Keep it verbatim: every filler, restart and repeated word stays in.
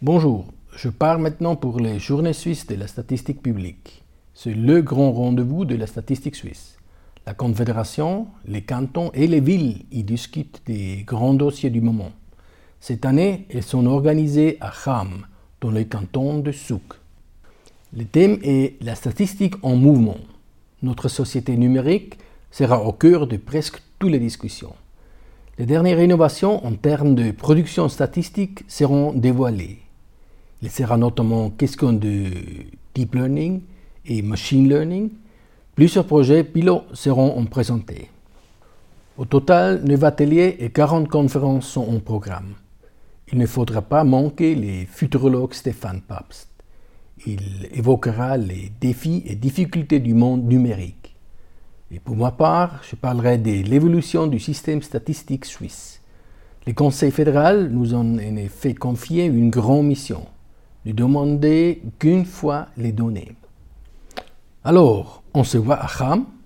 Bonjour, je pars maintenant pour les Journées suisses de la statistique publique. C'est le grand rendez-vous de la statistique suisse. La Confédération, les cantons et les villes y discutent des grands dossiers du moment. Cette année, elles sont organisées à Cham, dans le canton de Zug. Le thème est la statistique en mouvement. Notre société numérique sera au cœur de presque toutes les discussions. Les dernières innovations en termes de production statistique seront dévoilées. Il sera notamment question de deep learning et machine learning. Plusieurs projets pilotes seront présentés. Au total, neuf ateliers et quarante conférences sont en programme. Il ne faudra pas manquer le futurologue Stefan Pabst. Il évoquera les défis et difficultés du monde numérique. Et pour ma part, je parlerai de l'évolution du système statistique suisse. Le Conseil fédéral nous a en effet confié une grande mission, de demander qu'une fois les données. Alors, on se voit à Cham.